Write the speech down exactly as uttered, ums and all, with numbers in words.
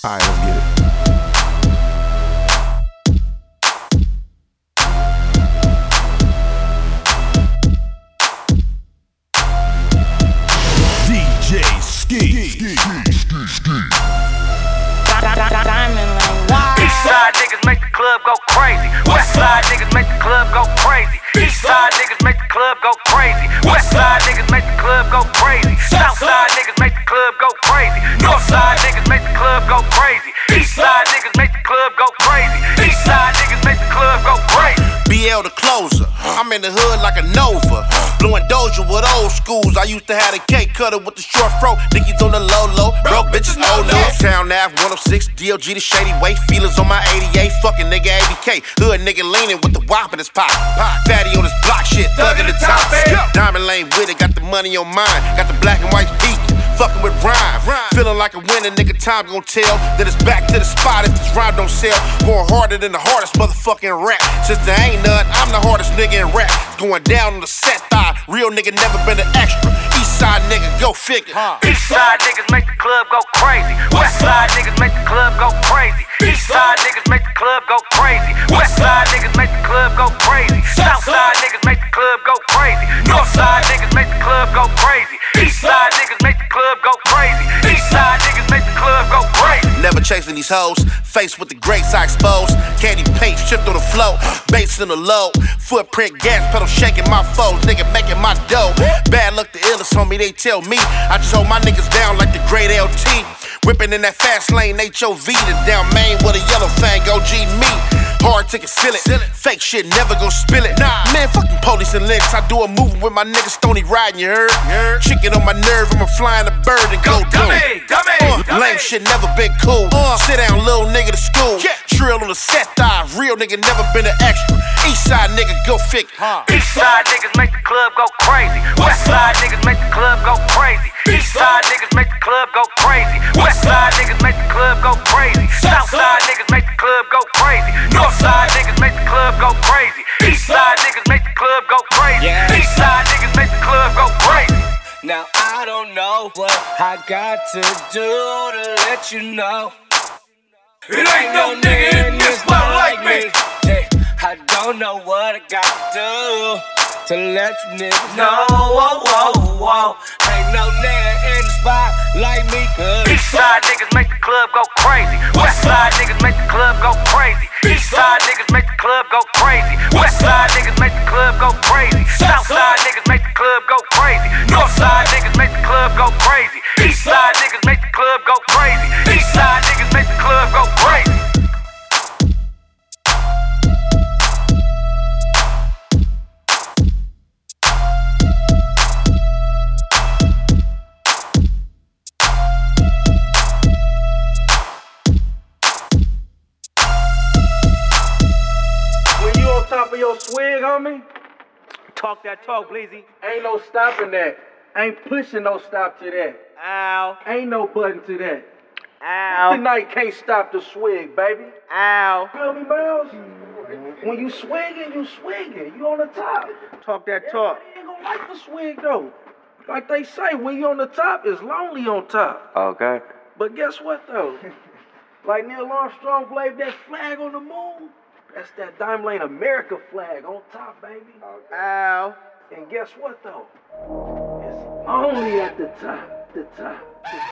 Alright, let's get it. D J Ski. Diamond Lane. Wow. East side niggas make the club go crazy. West side niggas make the club go crazy. East side niggas make the club go crazy. West side niggas make the club go crazy. South side niggas make the club go crazy. North side niggas make the club go crazy. East side niggas make the club go crazy. East side niggas make the club go crazy. B L the closer, I'm in the hood like a Nova. Blowing Doja with old schools. I used to have a cake cutter with the short fro. Nicky's on the low low, broke bitches no no. Town Ave one oh six, D L G the shady way. Feelers on my eighty-eight, fucking nigga A B K. Hood nigga leaning with the wop in his pocket. Fatty on his block shit, thug in the top. Diamond Lane with it, got the money on mine. Got the black and white beat, fucking with rhyme. Feeling like a winner, nigga, time gon' tell that it's back to the spot if this rhyme don't sell. Going harder than the hardest motherfucking rap. Since there ain't none, I'm the hardest nigga in rap. It's going down on the set thigh. Real nigga never been an extra. East side nigga, go figure. East side niggas make the club go crazy. West side niggas make the club go crazy. East side niggas make the club go crazy. West side niggas make the club go crazy. South side niggas make the club go crazy. North side niggas make the club go crazy. East side niggas make the club go crazy. East side niggas make the club go crazy. Never chasing these hoes, faced with the greats I expose. Candy paint, shift on the flow, bass in the low. Footprint, gas pedal shaking my foes, nigga making my dough. Bad luck the illest, homie, they tell me. I just hold my niggas down like the great L T. Whipping in that fast lane, H O V, the down main with a yellow fang, O G me. Hard to conceal it, fake shit never gon' spill it. Nah, man, fucking police and links. I do a movie with my nigga Stony riding, you heard? Chicken on my nerve, I'ma flying a bird and go do it. Uh, lame shit never been cool. Uh, Sit down, little nigga to school. Yeah. Trill on the set thigh, real nigga never been an extra. East side nigga, go figure. Huh. East side niggas make the club go crazy. West side niggas make the club go crazy. East side niggas make the club go crazy. West side niggas make the club go crazy. South side niggas make the club go crazy. North side niggas make the club go crazy. East side niggas make the club go crazy. East side niggas make the club go crazy. Now I don't know what I got to do to let you know it ain't no nigga in this spot like me. Hey, I don't know what I got to do to let you niggas know. Whoa, whoa, whoa. Ain't no nigga in the spot like me, cuz East side niggas make the club go crazy. West side niggas make the club go crazy. East side niggas make the club go crazy. West side niggas make the club go crazy. South side niggas make the club go crazy. North side niggas make the club go crazy. East side niggas make the club go crazy. East side niggas make the club go crazy. Top of your swig, homie. Talk that talk, Bleezy. Ain't no stopping that. Ain't pushing no stop to that. Ow. Ain't no button to that. Ow. Tonight can't stop the swig, baby. Ow. Feel me, Miles? When you swinging, you swinging. You on the top. Talk that talk. Everybody ain't gonna like the swig though. Like they say, when you on the top, it's lonely on top. Okay. But guess what though? Like Neil Armstrong waved that flag on the moon. That's that Diamond Lane America flag on top, baby. Ow. And guess what, though? It's only at the top, the top.